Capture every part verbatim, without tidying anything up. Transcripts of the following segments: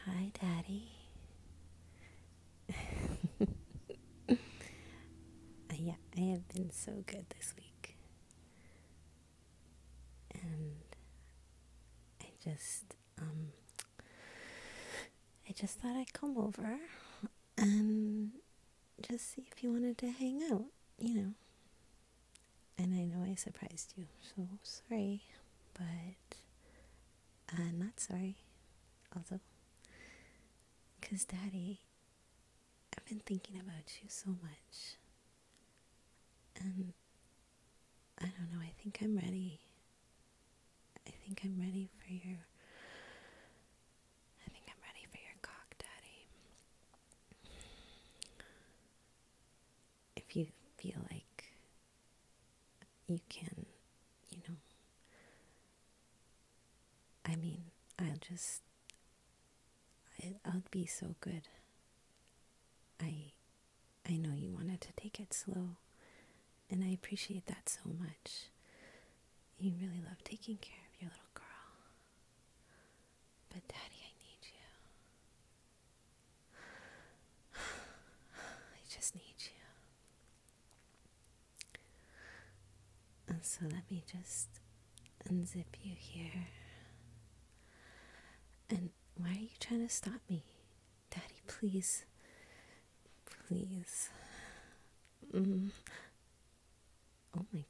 Hi, Daddy. Yeah, I have been so good this week. And I just, um, I just thought I'd come over and just see if you wanted to hang out, you know. And I know I surprised you, so sorry, but uh, not sorry, also. Because, Daddy, I've been thinking about you so much. And I don't know, I think I'm ready. I think I'm ready for your I think I'm ready for your cock, Daddy. If you feel like you can, you know, I mean, I'll just, I, I'll be so good. I, I know you wanted to take it slow, and I appreciate that so much. You really love taking care of your little girl. But Daddy, I need you. I just need you. And so let me just unzip you here. And why are you trying to stop me? Daddy, please. Please. Mm. Oh my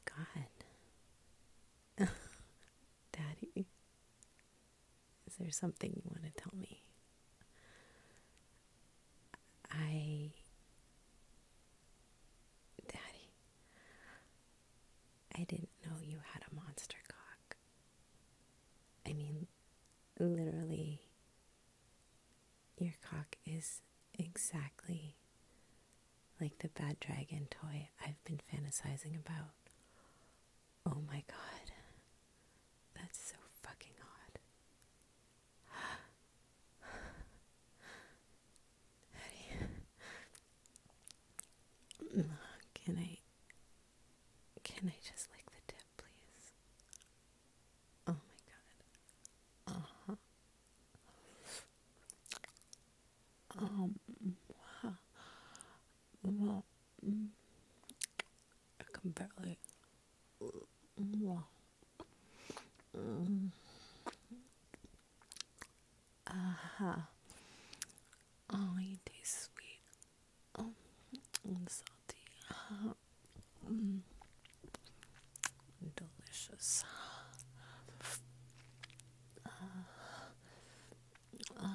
God. Daddy, is there something you want to tell me? I... Daddy, I didn't know you had a monster cock. I mean, literally, your cock is exactly like the bad dragon toy I've been fantasizing about. Oh my God. That's so fucking odd. Daddy, can I, can I just lick the tip, please? Oh my God. Uh-huh. Um, well, mm, I can barely. Well, mm, uh-huh. Oh, you taste sweet. Oh, and salty. Uh, mm, delicious. Uh, uh,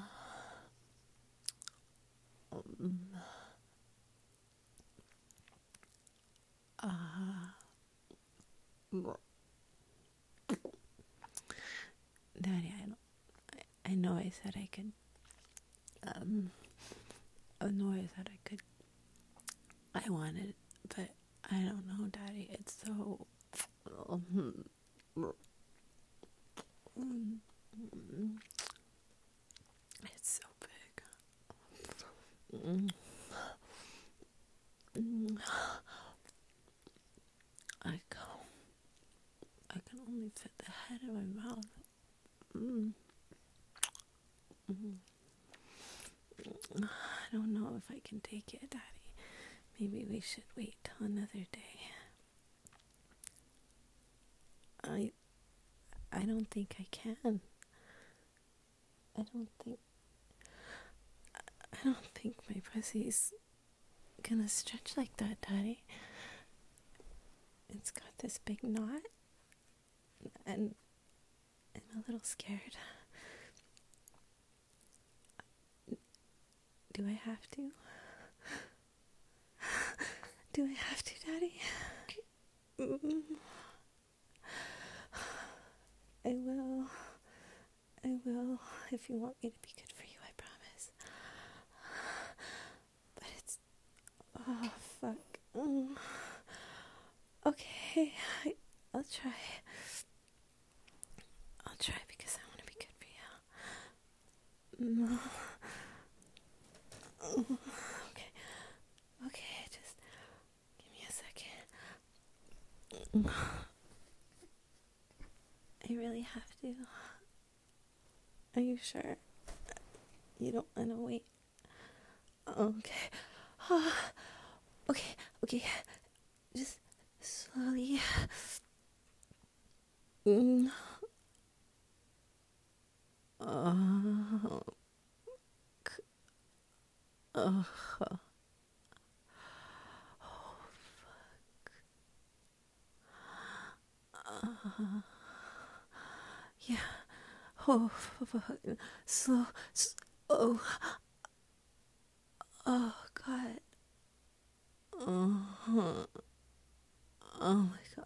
um, uh, Daddy, I, don't, I, I know I said I could, um, I know I said I could, I wanted, but I don't know, Daddy, it's so, um, it's so big. Mm. Mm. I go, I can only fit the head in my mouth. Mm. Mm. I don't know if I can take it, Daddy. Maybe we should wait till another day. I I don't think I can. I don't think I don't think my pussy's gonna stretch like that, Daddy. It's got this big knot, and I'm a little scared. Do I have to? Do I have to, Daddy? Mm. I will. I will. If you want me to be good for you, I promise. But it's... Oh, fuck. Mm. Okay, I, I'll try. I'll try because I want to be good for you. Mm. Okay. Okay, just give me a second. I really have to. Are you sure? You don't want to wait. Okay. okay, okay. Just slowly. Mm. Oh. Oh. Oh, fuck. Uh, yeah. Oh, fuck. Slow. S- oh. Oh, God. Oh. Oh, my God.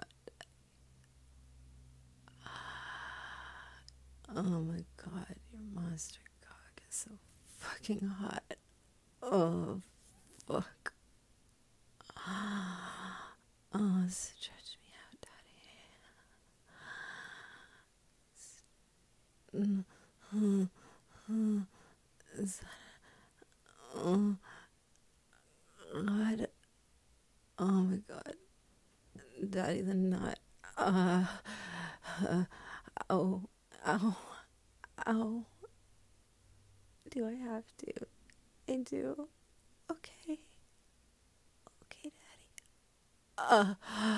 Oh, my God. Your monster cock is so fucking hot. Oh, fuck. Oh, stretch me out, Daddy. Mm, mm, is that, oh, God. Oh, my God. Daddy the nut. Uh, uh, ow, ow, ow. Do I have to? I do. Okay. Okay, Daddy. Uh,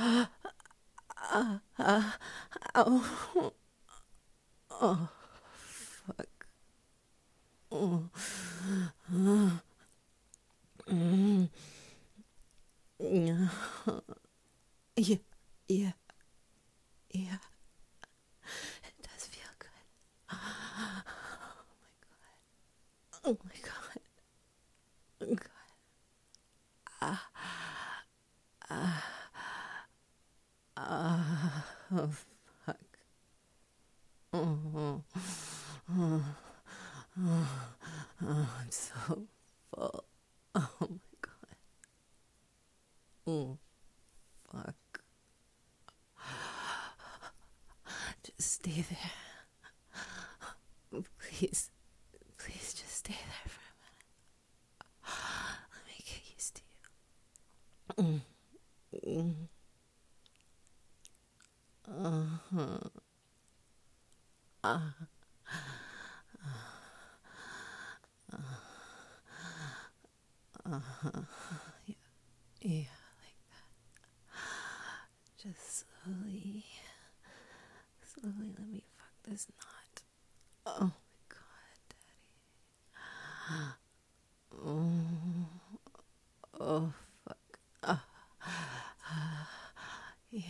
uh, uh, ow. Oh, fuck. Oh. Uh, mm. Yeah. Yeah. Yeah. Yeah. It does feel good. Oh my God. Oh my God. God. Ah. Ah. Ah. Oh, fuck. Oh. Oh. Oh. Oh. Oh, I'm so full. Oh my God. Oh, fuck. Just stay there. Please. Please just stay there for a minute. Let me get used to you. Mm. Mm. Uh-huh. Uh. Uh-huh. Yeah. Yeah, like that. Just slowly. Slowly let me fuck this knot. Oh my God, Daddy. Oh, oh fuck. Uh, yeah.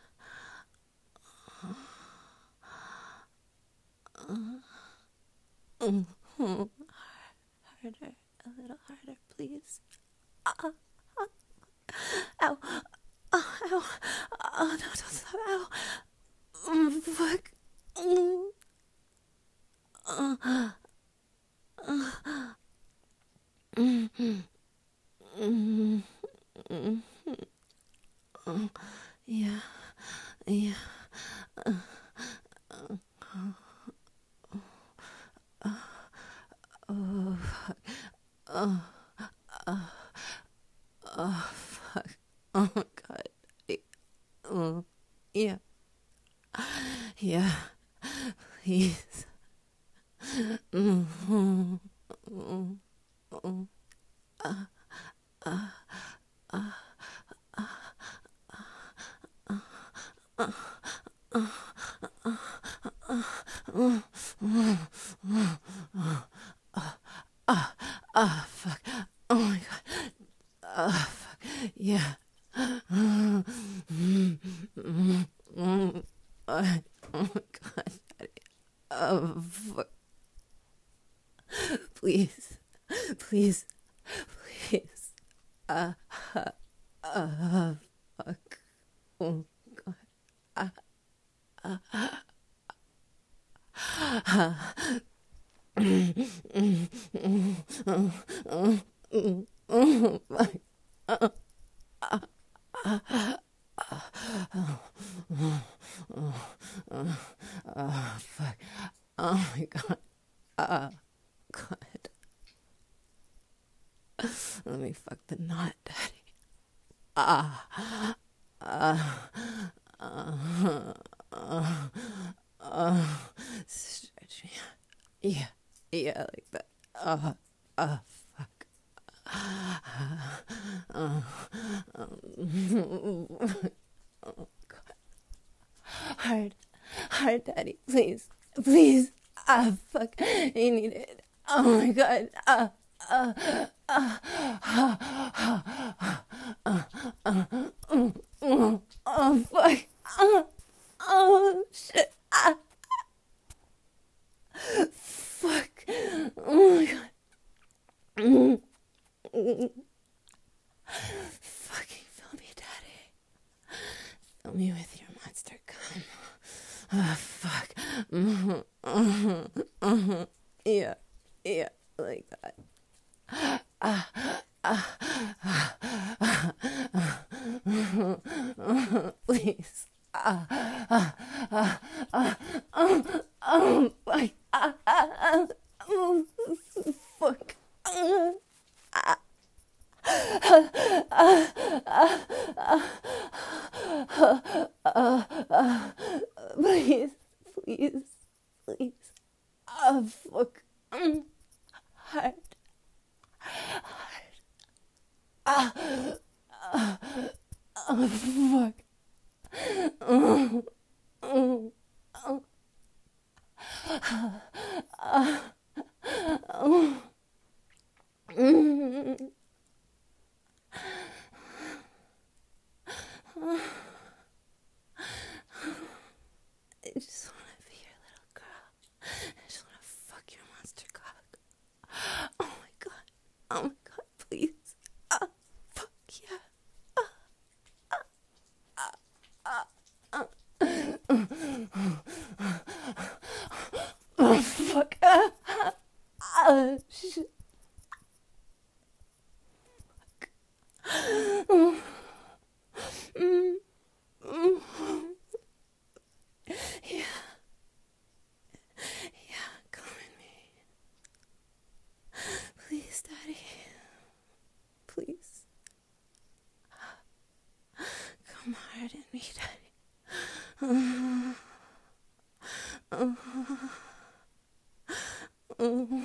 Uh, uh, harder, a little harder, please. Uh, uh, ow. Oh, ow. Oh, no, don't stop. Ow. Mm, fuck. Mm. Uh, uh, mm, mm, mm, mm. Yeah, yeah. Uh, uh, uh, oh, fuck. Oh, uh, oh, fuck. Oh, my God. Oh, yeah. Yeah. Please. Mm, mm, mm, mm. Uh, uh, uh, uh, uh, uh, uh, uh, fuck. Oh my God. Uh, fuck. Yeah. Mm, mm, mm, mm. Uh, oh my God. Oh, fuck. Please. Please. Please. Uh, uh, uh, fuck. Oh, God. Uh, uh, uh, mm, mm, mm, mm, mm, mm, mm, fuck. Uh, uh, uh, uh, uh, uh, fuck. Oh my God. Uh, God. Let me fuck the knot, Daddy. Ah. Ah. Uh, uh, uh, stretch me out. Yeah. Yeah, like that. Uh, uh, fuck. Uh, um, oh, God. Hard. Hard, Daddy. Please. Please. Ah, fuck. I need it. Oh, my God. Ah. Uh, uh, uh, uh, uh, uh, uh, oh, fuck. Uh, oh, shit. Ah. Fuck. Oh, my God. Mm. Mm. Fucking fill me, Daddy. Fill me with your monster cum. Oh, fuck. Mm-hmm. Mm-hmm. Mm-hmm. Yeah. Yeah. Like that. Ah. Ah. Ah. Ah. Ah. Please. Ah. Ah. Ah. Ah. Oh. Oh. Fuck. Ah. Ah. Ah. Oh. Fuck. Ah. Ah. Please, please, please. Oh, fuck. Mm. Hard. Hard. Ah. Ah. Oh, fuck. Oh. Oh. Oh. Ah. Oh. Mm. I just want to be your little girl. I just want to fuck your monster cock. Oh my God. Oh my God, please. Ah, fuck yeah. Ah, ah, ah, ah, ah. Oh, fuck. Ah, ah, ah, shit. Fuck. Oh. Mm. Mm. Yeah. Yeah, come in me. Please, Daddy. Please. Come hard in me, Daddy. Uh, uh, uh.